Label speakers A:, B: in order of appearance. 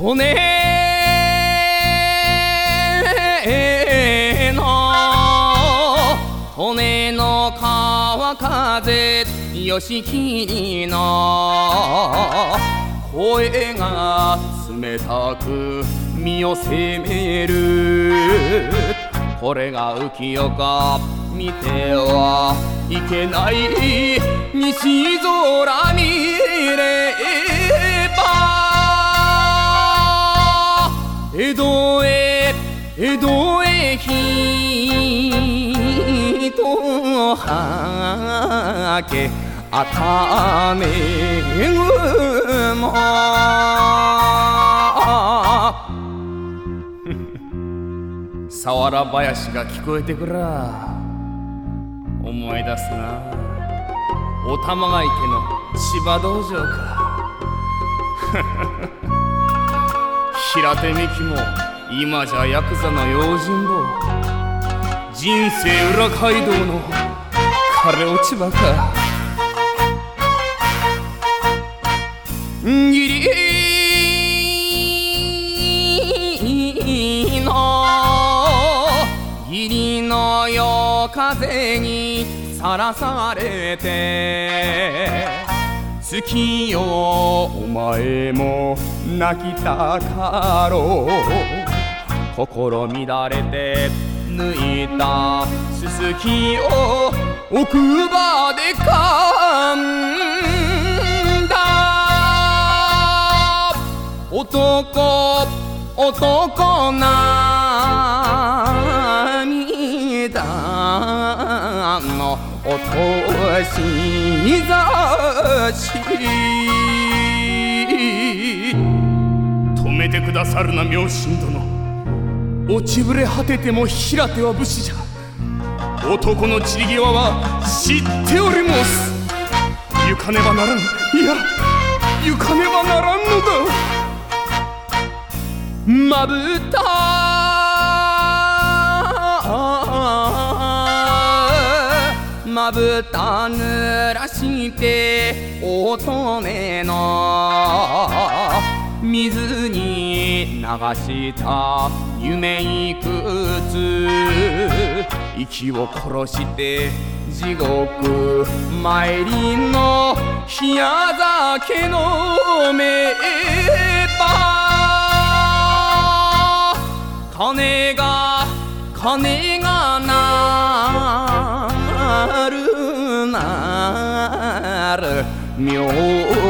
A: 骨の川風よしきりの声が冷たく身を責める。これが浮世か見てはいけない西空見れば江戸へ人はけあためぐもさわら林が聞こえてくら思い出すな。お玉が池の千葉道場か。平手美紀も今じゃヤクザの用心棒。人生裏街道の枯れ落ち葉か。義理の夜風にさらされて月よお前も泣きたかろう。心乱れて抜いたすすきを奥歯で噛んだ。男涙のおとしざし止めてくださるな妙心殿。落ちぶれ果てても平手は武士じゃ。男の散り際は知っており申す。行かねばならん。いや行かねばならんのだ。まぶた濡らして乙女の水に流した夢いくつ息を殺して地獄参りの冷や酒のめば鐘が鳴る妙